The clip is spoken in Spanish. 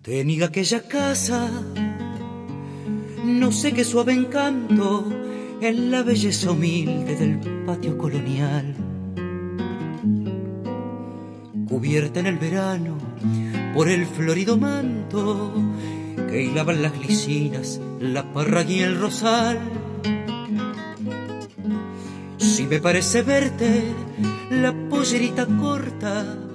Tenía aquella casa, no sé qué suave encanto en la belleza humilde del patio colonial. Cubierta en el verano por el florido manto que hilaban las glicinas, la parra y el rosal. Si me parece verte la pollerita corta